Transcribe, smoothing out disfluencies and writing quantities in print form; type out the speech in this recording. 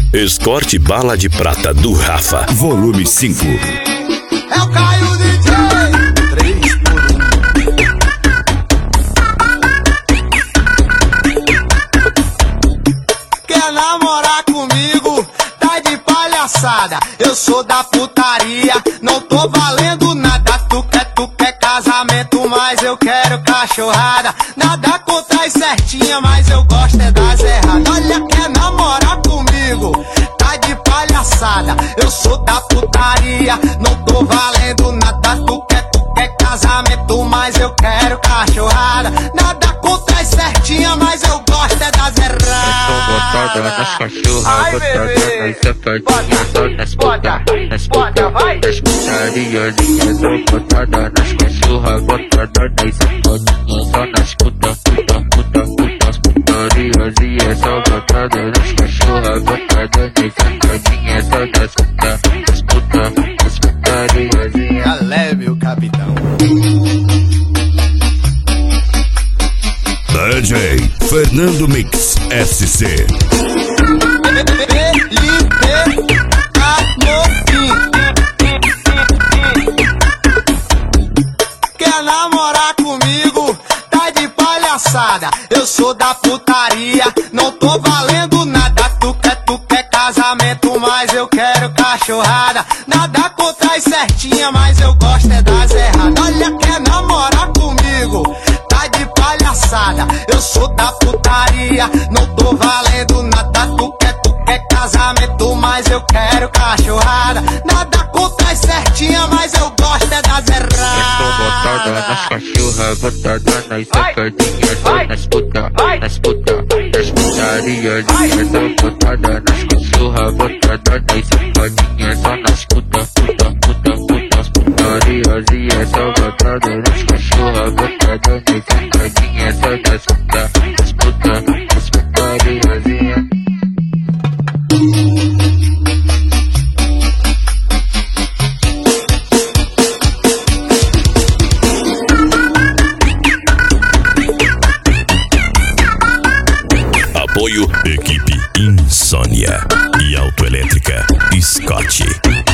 Escort Bala de Prata do Rafa, volume 5. É o Caio DJ 3x1. Quer namorar comigo? Tá de palhaçada. Eu sou da putaria, não tô valendo nada. Tu quer casamento, mas eu quero cachorrada. Nada contra as certinhas, mas eu gosto é das erradas. Olha, quer namorar comigo? Tá de palhaçada. Eu sou da putaria, não tô valendo nada. Tu quer casamento, mas eu quero cachorrada. Nada contra as certinhas, mas eu gosto é das erradas. Eu tô botada nas cachorras, botada nas safadinhas, só nas puta, nas putariazinhas. Tô botada nas cachorras, botada nas safadinhas, só nas puta, putariazinhas. Só botada nas cachorras, botada nas safadinhas, só nas putariazinhas. Já leve o capitão. DJ Fernando Mix SC. Quer namorar comigo? Tá de palhaçada. Eu sou da putaria, não tô valendo nada. Tu quer casamento, mas eu quero cachorrada. Nada contra as certinhas, mas eu gosto é das erradas. Olha, quer namorar comigo? Tá de palhaçada. Eu sou da putaria, não tô valendo nada. Tu quer casamento, mas eu quero cachorrada. Nada contra as certinhas, mas eu gosto é das erradas. Eu tô botada nas cachorras, botada nas safadinhas, só nas putariazinhas. Tô botada nas cachorras, botada nas safadinhas, só nas putariazinhas. Só botada nas cachorras, botada nas safadinhas, só nas putariazinhas. Apoio Equipe Insônia e Autoelétrica Scott.